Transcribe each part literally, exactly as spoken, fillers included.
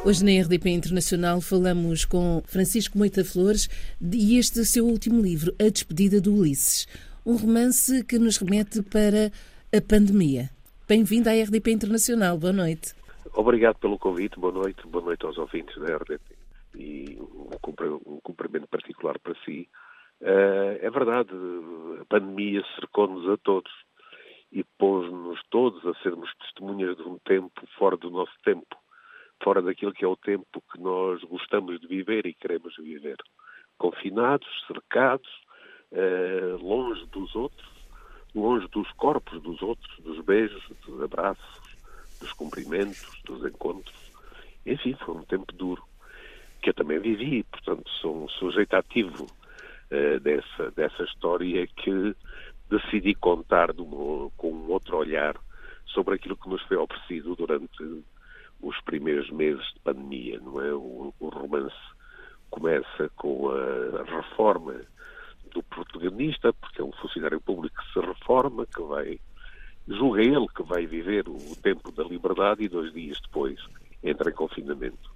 Hoje na R D P Internacional falamos com Francisco Moita Flores e este seu último livro, A Despedida do Ulisses, um romance que nos remete para a pandemia. Bem-vindo à R D P Internacional, boa noite. Obrigado pelo convite, boa noite, boa noite aos ouvintes da R D P e um cumprimento particular para si. É verdade, a pandemia cercou-nos a todos e pôs-nos todos a sermos testemunhas de um tempo fora do nosso tempo, fora daquilo que é o tempo que nós gostamos de viver e queremos viver. Confinados, cercados, longe dos outros, longe dos corpos dos outros, dos beijos, dos abraços, dos cumprimentos, dos encontros. Enfim, foi um tempo duro, que eu também vivi, portanto sou um sujeito ativo uh, dessa, dessa história que decidi contar de uma, com um outro olhar sobre aquilo que nos foi oferecido durante os primeiros meses de pandemia, não é? O, o romance começa com a reforma do protagonista, porque é um funcionário público que se reforma, que vai, julga ele que vai viver o tempo da liberdade e dois dias depois entra em confinamento.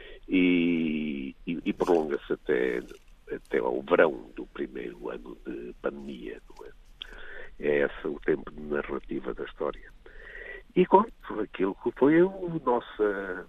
E, e, e prolonga-se até, até ao verão do primeiro ano de pandemia, não é? É esse o tempo de narrativa da história. E conto aquilo que foi a nossa,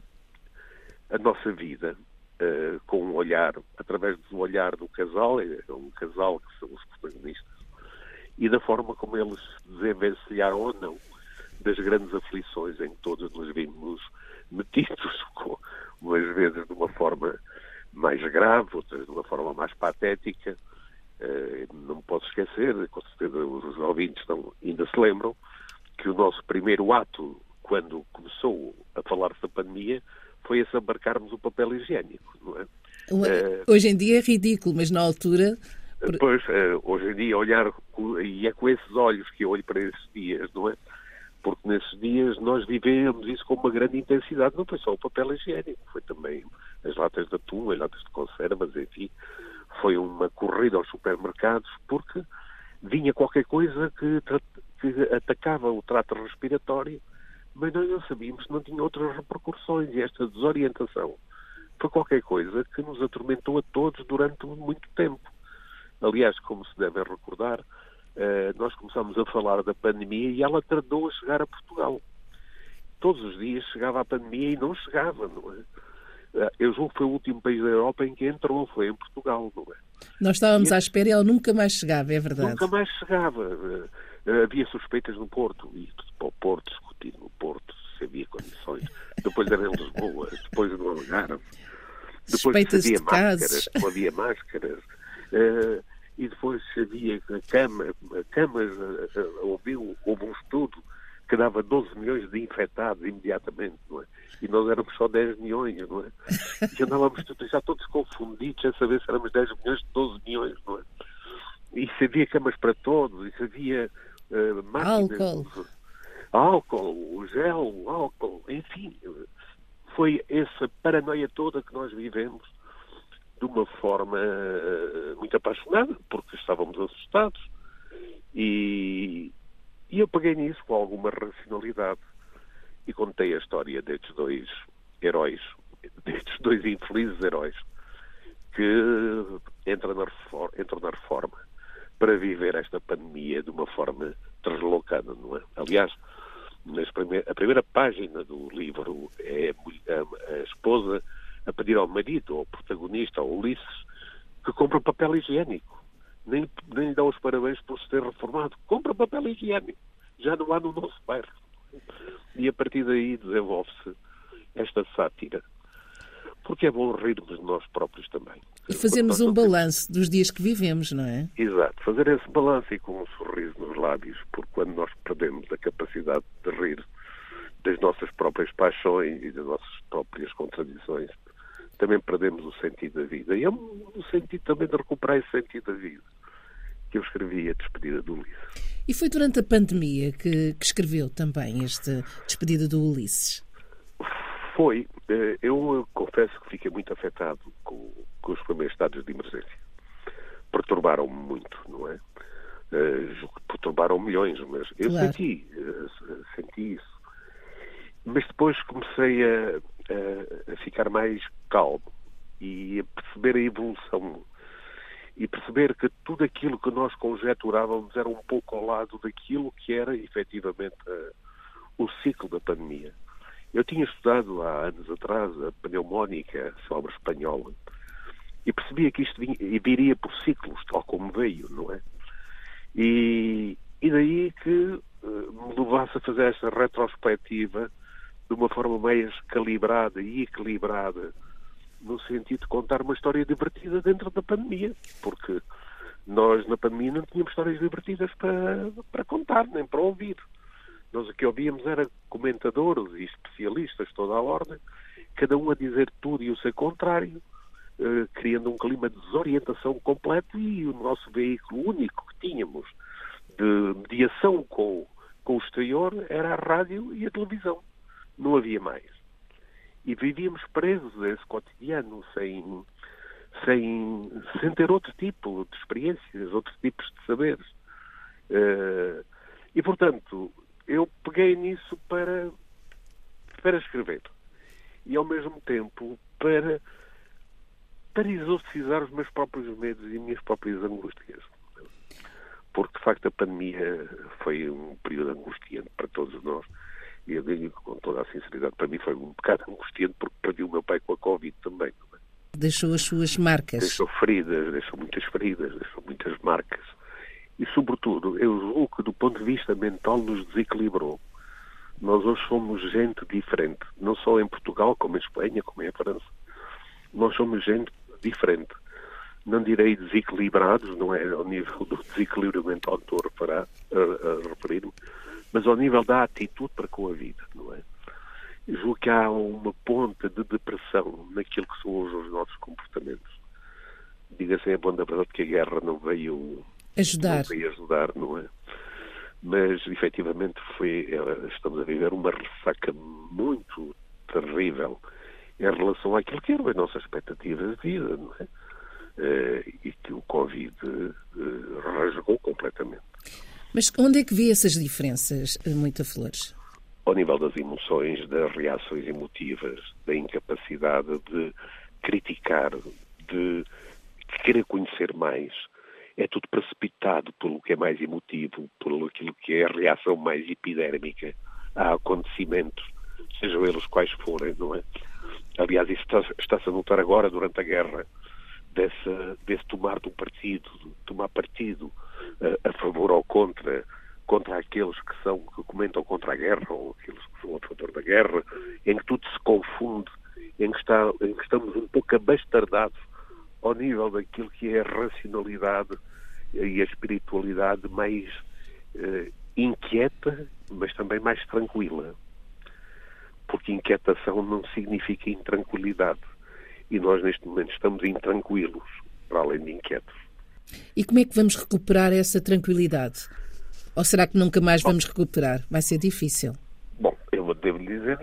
a nossa vida, uh, com um olhar, através do olhar do casal, é um casal que são os protagonistas, e da forma como eles desenvencilharam ou não das grandes aflições em que todos nos vimos metidos, com, umas vezes de uma forma mais grave, outras de uma forma mais patética. Uh, não me posso esquecer, com certeza os ouvintes não, ainda se lembram, que o nosso primeiro ato, quando começou a falar-se da pandemia, foi desembarcarmos o papel higiênico, não é? Uh, Hoje em dia é ridículo, mas na altura... Pois, uh, hoje em dia olhar, e é com esses olhos que eu olho para esses dias, não é? Porque nesses dias nós vivemos isso com uma grande intensidade. Não foi só o papel higiênico, foi também as latas de atum, as latas de conservas, enfim. Foi uma corrida aos supermercados porque vinha qualquer coisa que, que atacava o trato respiratório, mas nós não sabíamos que não tinha outras repercussões, e esta desorientação foi qualquer coisa que nos atormentou a todos durante muito tempo. Aliás, como se devem recordar, nós começámos a falar da pandemia e ela tardou a chegar a Portugal. Todos os dias chegava a pandemia e não chegava, não é? Eu julgo que foi o último país da Europa em que entrou, foi em Portugal, não é? Nós estávamos e à espera e ela nunca mais chegava, é verdade. Nunca mais chegava. Havia suspeitas no Porto, e para o Porto, discutir no Porto se havia condições. Depois era em Lisboa, depois no Algarve. Depois se havia máscaras, não havia máscaras. Uh, e depois se havia cama, camas, uh, houve, houve um estudo que dava doze milhões de infectados imediatamente, não é? E nós éramos só dez milhões, não é? E andávamos já todos confundidos a saber se éramos dez milhões de doze milhões, não é? E se havia camas para todos, e se havia uh, máquinas... Álcool. Álcool, o gel, o álcool, enfim. Foi essa paranoia toda que nós vivemos de uma forma uh, muito apaixonada, porque estávamos assustados. E, e eu peguei nisso com alguma racionalidade e contei a história destes dois heróis, destes dois infelizes heróis, que entram na reforma, entram na reforma para viver esta pandemia de uma forma deslocada, não é? Aliás, nas prime- a primeira página do livro é a, a esposa a pedir ao marido, ao protagonista, ao Ulisses, que compra papel higiênico. Nem, nem dá os parabéns por se ter reformado. Compra papel higiênico. Já não há no nosso bairro. E a partir daí desenvolve-se esta sátira. Porque é bom rirmos de nós próprios também. E fazermos um balanço dos dias que vivemos, não é? Exato. Fazer esse balanço e com um sorriso nos lábios, porque quando nós perdemos a capacidade de rir das nossas próprias paixões e das nossas próprias contradições, também perdemos o sentido da vida. E é um sentido também de recuperar esse sentido da vida que eu escrevi, A Despedida do Ulisses. E foi durante a pandemia que, que escreveu também este Despedida do Ulisses? Foi. Eu confesso que fiquei muito afetado com, com os primeiros estados de emergência. Perturbaram-me muito, não é? Uh, perturbaram milhões, mas eu claro. senti, uh, senti isso. Mas depois comecei a, a, a ficar mais calmo e a perceber a evolução e perceber que tudo aquilo que nós conjeturávamos era um pouco ao lado daquilo que era, efetivamente, a, o ciclo da pandemia. Eu tinha estudado há anos atrás a pneumónica, a febre espanhola, e percebia que isto vinha, e viria por ciclos, tal como veio, não é? E, e daí que uh, me levasse a fazer esta retrospectiva de uma forma mais calibrada e equilibrada, no sentido de contar uma história divertida dentro da pandemia, porque nós na pandemia não tínhamos histórias divertidas para, para contar, nem para ouvir. Nós o que ouvíamos era comentadores e especialistas, toda a ordem, cada um a dizer tudo e o seu contrário, eh, criando um clima de desorientação completo, e o nosso veículo único que tínhamos de mediação com, com o exterior era a rádio e a televisão. Não havia mais. E vivíamos presos a esse cotidiano, sem, sem, sem ter outro tipo de experiências, outros tipos de saberes. Uh, e, portanto, eu peguei nisso para, para escrever. E, ao mesmo tempo, para, para exorcizar os meus próprios medos e minhas próprias angústias. Porque, de facto, a pandemia foi um período angustiante para todos nós. E eu digo com toda a sinceridade, para mim foi um bocado angustiante, porque perdi o meu pai com a Covid também. Não é? Deixou as suas marcas. Deixou feridas, deixou muitas feridas, deixou muitas marcas. E, sobretudo, eu julgo que, do ponto de vista mental, nos desequilibrou. Nós hoje somos gente diferente. Não só em Portugal, como em Espanha, como em França. Nós somos gente diferente. Não direi desequilibrados, não é ao nível do desequilíbrio mental que estou a, reparar, a, a referir-me, mas ao nível da atitude para com a vida, não é? Eu julgo que há uma ponta de depressão naquilo que são hoje os nossos comportamentos. Diga-se a bom da verdade que a guerra não veio ajudar, não veio ajudar, não é? Mas, efetivamente, foi, estamos a viver uma ressaca muito terrível em relação àquilo que eram as nossas expectativas de vida, não é? Uh, e que o Covid uh, rasgou completamente. Mas onde é que vê essas diferenças, Moita Flores? Ao nível das emoções, das reações emotivas, da incapacidade de criticar, de querer conhecer mais. É tudo precipitado pelo que é mais emotivo, pelo aquilo que é a reação mais epidérmica a acontecimentos, sejam eles quais forem, não é? Aliás, isso está, está-se a notar agora durante a guerra, desse, desse tomar de um partido, tomar partido a, a favor ou contra, contra aqueles que são, que comentam contra a guerra, ou aqueles que são a favor da guerra, em que tudo se confunde, em que, está, em que estamos um pouco abastardados ao nível daquilo que é a racionalidade e a espiritualidade mais eh, inquieta, mas também mais tranquila. Porque inquietação não significa intranquilidade. E nós, neste momento, estamos intranquilos, para além de inquietos. E como é que vamos recuperar essa tranquilidade? Ou será que nunca mais vamos recuperar? Vai ser difícil. Bom, eu devo dizer,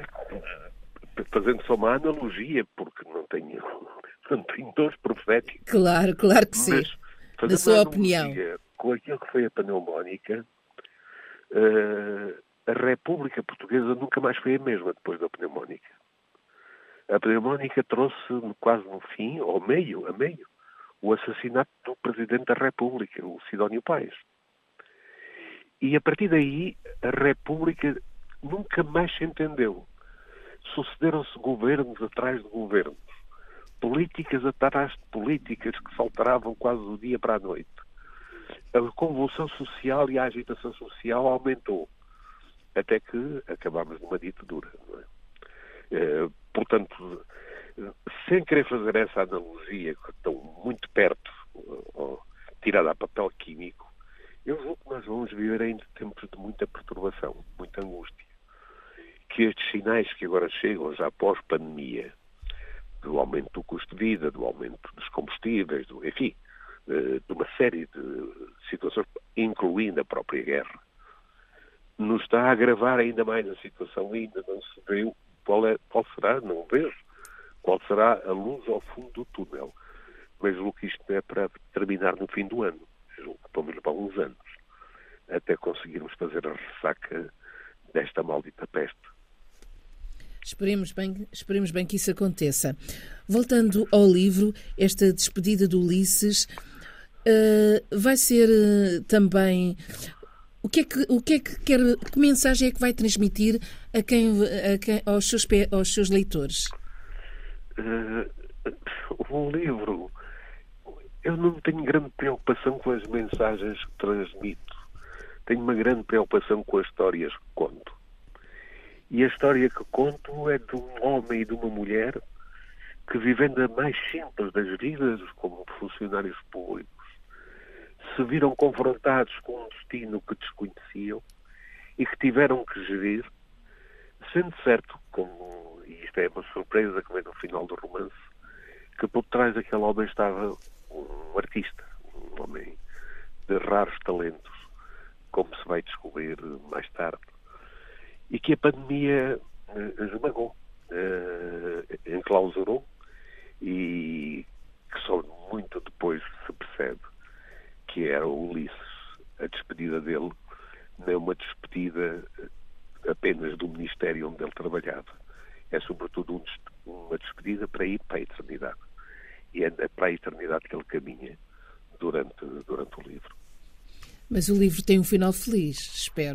fazendo só uma analogia, porque não tenho, não tenho dores proféticos. Claro, claro que sim. Na sua opinião. Com aquilo que foi a pneumónica, a República Portuguesa nunca mais foi a mesma depois da pneumónica. A pneumónica trouxe quase no fim, ou meio, a meio, o assassinato do Presidente da República, o Sidónio Pais. E a partir daí, a República nunca mais se entendeu. Sucederam-se governos atrás de governos, políticas atrás de políticas que se alteravam quase do dia para a noite. A convulsão social e a agitação social aumentou, até que acabámos numa ditadura, não é? Uh, portanto, sem querer fazer essa analogia, que estão muito perto, uh, tirada a papel químico, eu julgo que nós vamos viver ainda tempos de muita perturbação, muita angústia. Que estes sinais que agora chegam, já pós-pandemia, do aumento do custo de vida, do aumento dos combustíveis, do, enfim, uh, de uma série de situações, incluindo a própria guerra, nos está a agravar ainda mais a situação, ainda não se viu qual, é, qual será, não vejo, qual será a luz ao fundo do túnel. Mas julgo que isto é para terminar no fim do ano. Julgo que vamos levar uns anos até conseguirmos fazer a ressaca desta maldita peste. Esperemos bem, esperemos bem que isso aconteça. Voltando ao livro, esta despedida do Ulisses uh, vai ser uh, também... O que é que, o que, é que, quer, que mensagem é que vai transmitir a quem, a quem, aos, seus, aos seus leitores? Uh, o livro... Eu não tenho grande preocupação com as mensagens que transmito. Tenho uma grande preocupação com as histórias que conto. E a história que conto é de um homem e de uma mulher que, vivendo a mais simples das vidas, como funcionários públicos, se viram confrontados com um destino que desconheciam e que tiveram que gerir, sendo certo, como, e isto é uma surpresa que vem no final do romance, que por trás daquele homem estava um artista, um homem de raros talentos, como se vai descobrir mais tarde, e que a pandemia uh, esmagou, uh, enclausurou, e que só muito depois se percebe que era o Ulisses. A despedida dele não é uma despedida apenas do ministério onde ele trabalhava, é sobretudo um, uma despedida para ir para a eternidade. E é para a eternidade que ele caminha durante, durante o livro. Mas o livro tem um final feliz, espero.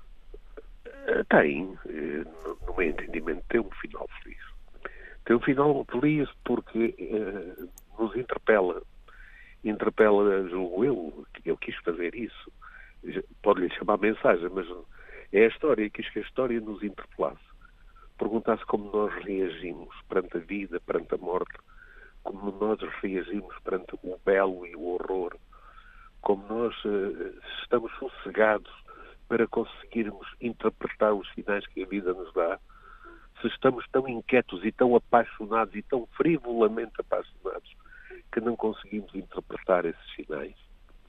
Tem, no meu entendimento, tem um final feliz. Tem um final feliz porque uh, nos interpela. Interpela, julgo eu, que eu quis fazer isso. Pode-lhe chamar mensagem, mas é a história. Quis que a história nos interpelasse. Perguntasse como nós reagimos perante a vida, perante a morte, como nós reagimos perante o belo e o horror, como nós uh, estamos sossegados para conseguirmos interpretar os sinais que a vida nos dá, se estamos tão inquietos e tão apaixonados e tão frivolamente apaixonados que não conseguimos interpretar esses sinais.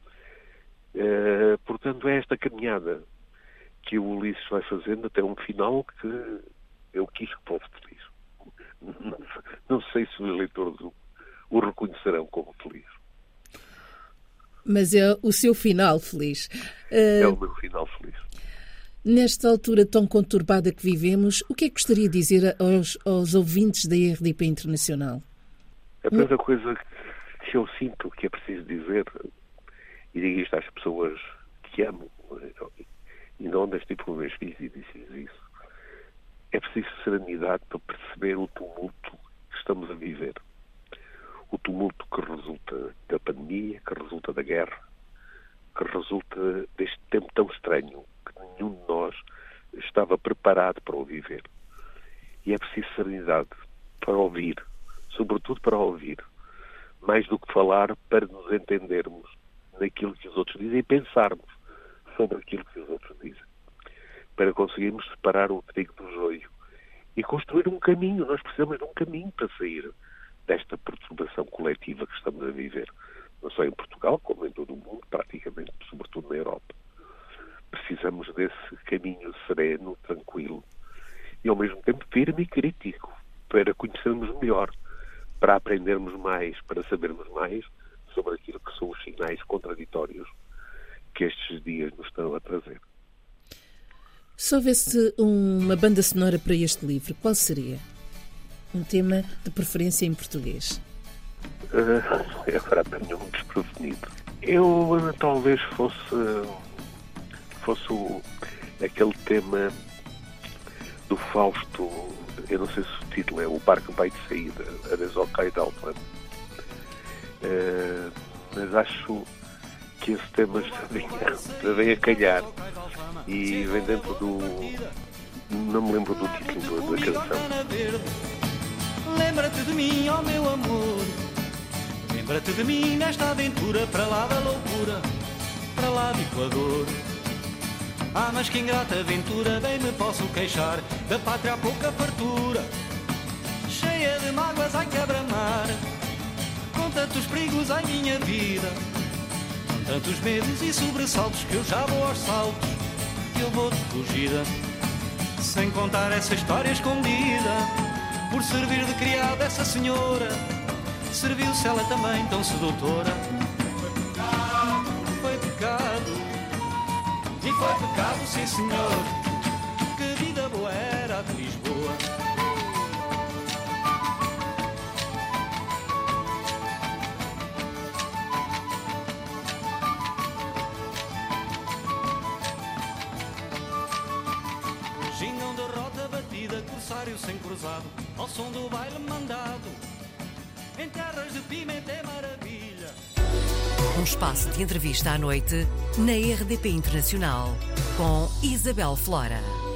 Uh, portanto, é esta caminhada que o Ulisses vai fazendo até um final que eu quis que fosse feliz. Não, não sei se os leitores o, o reconhecerão como feliz. Mas é o seu final feliz. Uh, é o meu final feliz. Nesta altura tão conturbada que vivemos, o que é que gostaria de dizer aos, aos ouvintes da R D P Internacional? A primeira coisa que eu sinto que é preciso dizer, e digo isto às pessoas que amo, e não onde estive com os meus filhos e disse-lhes isso, é preciso serenidade para perceber o tumulto que estamos a viver. O tumulto que resulta da pandemia, que resulta da guerra, que resulta deste tempo tão estranho que nenhum de nós estava preparado para o viver. E é preciso serenidade para ouvir, sobretudo para ouvir, mais do que falar, para nos entendermos naquilo que os outros dizem e pensarmos sobre aquilo que os outros dizem, para conseguirmos separar o trigo do joio e construir um caminho. Nós precisamos de um caminho para sair desta perturbação coletiva que estamos a viver, não só em Portugal, como em todo o mundo, praticamente, sobretudo na Europa. Precisamos desse caminho sereno, tranquilo, e ao mesmo tempo firme e crítico, para conhecermos melhor, para aprendermos mais, para sabermos mais sobre aquilo que são os sinais contraditórios que estes dias nos estão a trazer. Se houvesse uma banda sonora para este livro, qual seria? Um tema de preferência em português. Uh, agora apanhou-me desprevenido. Eu uh, talvez fosse, fosse o, aquele tema do Fausto, eu não sei se o título é O Barco Vai de Saída, Adeus ao Cais de Alfano. Uh, mas acho que esse tema está bem, está bem a calhar e vem dentro do... não me lembro do título da canção. Lembra-te de mim, ó meu amor, lembra-te de mim nesta aventura, para lá da loucura, para lá do Equador. Ah, mas que ingrata aventura, bem me posso queixar, da pátria há pouca fartura, cheia de mágoas, ai quebra-mar, com tantos perigos, ai minha vida, com tantos medos e sobressaltos, que eu já vou aos saltos, que eu vou de fugida, sem contar essa história escondida. Por servir de criada essa senhora, serviu-se ela também tão sedutora. Foi pecado, e foi pecado, sim senhor, que vida boa era a de Lisboa. banho sem cruzado, ao som do baile mandado, em terras de pimenta é maravilha. Um espaço de entrevista à noite na R D P Internacional com Isabel Flora.